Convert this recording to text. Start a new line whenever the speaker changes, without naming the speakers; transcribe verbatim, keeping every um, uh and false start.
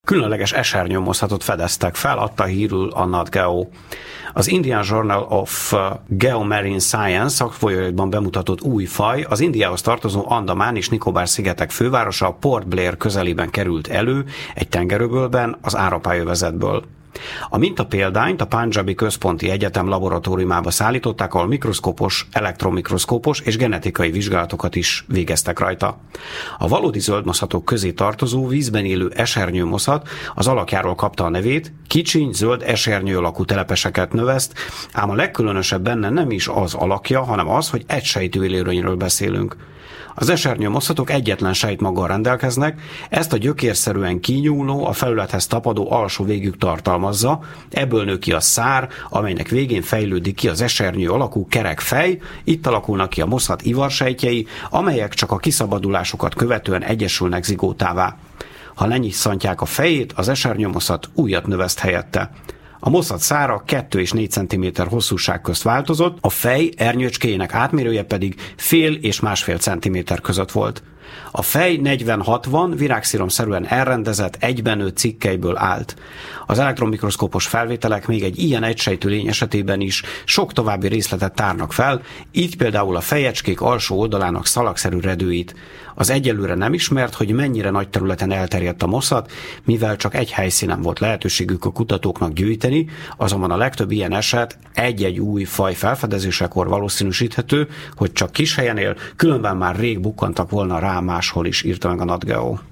különleges esernyőmozhatot fedeztek fel, adta hírül a NatGeo. Az Indian Journal of Geomarine Science szakfolyóiratban bemutatott új faj az Indiához tartozó Andamán és Nikobár-szigetek fővárosa Port Blair közelében került elő egy tengeröbölben az árapályövezetből. A mintapéldányt a Punjabi Központi Egyetem laboratóriumába szállították, ahol mikroszkópos, elektromikroszkópos és genetikai vizsgálatokat is végeztek rajta. A valódi zöldmozhatok közé tartozó vízben élő esernyőmoszat az alakjáról kapta a nevét, kicsiny, zöld esernyő alakú telepeseket növeszt, ám a legkülönösebb benne nem is az alakja, hanem az, hogy egysejtű élőlényről beszélünk. Az esernyőmoszhatok egyetlen sejtmaggal rendelkeznek, ezt a gyökérszerűen kinyúló, a felülethez tapadó alsó végük tartalmazza, ebből nő ki a szár, amelynek végén fejlődik ki az esernyő alakú kerek fej, itt alakulnak ki a moszhat ivarsejtjei, amelyek csak a kiszabadulásukat követően egyesülnek zigótává. Ha lenyisszantják a fejét, az esernyőmoszhat újat növeszt helyette. A moszhat szára kettő és négy centiméter hosszúság közt változott, a fej ernyőcskéjének átmérője pedig fél és másfél centiméter között volt. A fej negyven-hatvan virágsziromszerűen elrendezett, egybenő cikkeiből állt. Az elektromikroszkópos felvételek még egy ilyen egysejtű lény esetében is sok további részletet tárnak fel, így például a fejecskék alsó oldalának szalagszerű redőit. Az egyelőre nem ismert, hogy mennyire nagy területen elterjedt a moszhat, mivel csak egy helyszínen volt lehetőségük a kutatóknak gyűjteni, azonban a legtöbb ilyen eset egy-egy új faj felfedezésekor valószínűsíthető, hogy csak kis helyen él, különben már rég bukkantak volna rá máshol is, írta meg a NatGeo.